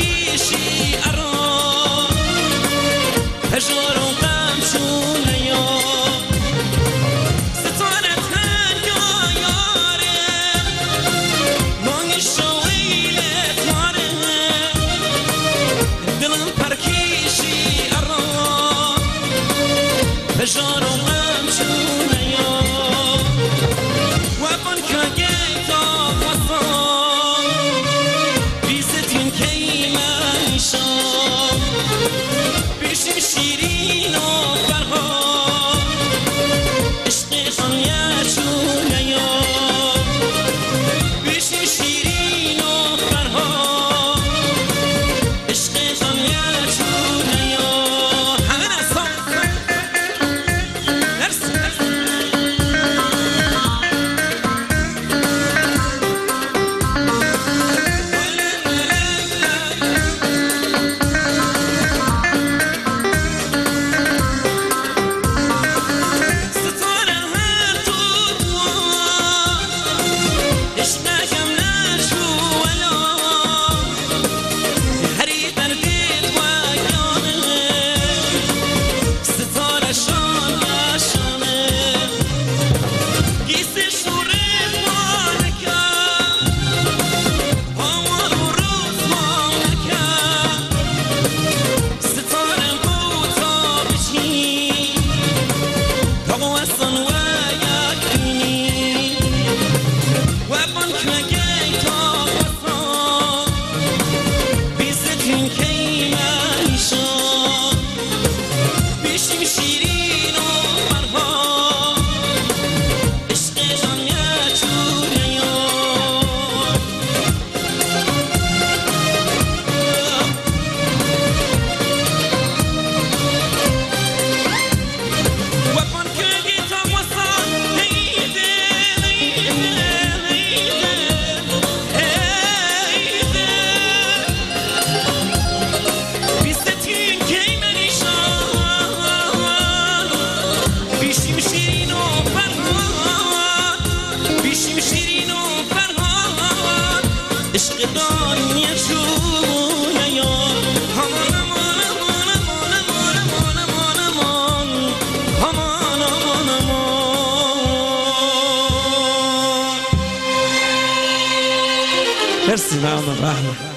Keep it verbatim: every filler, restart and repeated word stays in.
پرکیشی ارا هجار و غم چونه یا ستاره تنیا یاره مانگ شویل تاره دلم پرکیشی ارا هجار و غم چونه یا وابن که تا وصال بیزتین که منشام بیشیم شیرین و فرها عشق خانیه چونه یا بیشیم شیرین و فرها عشق خانیه چونه یا همه نستان مرسی عشق دانیه چونه یا همان امان امان امان امان امان امان امان امان امان امان مرسی ممنون رحمت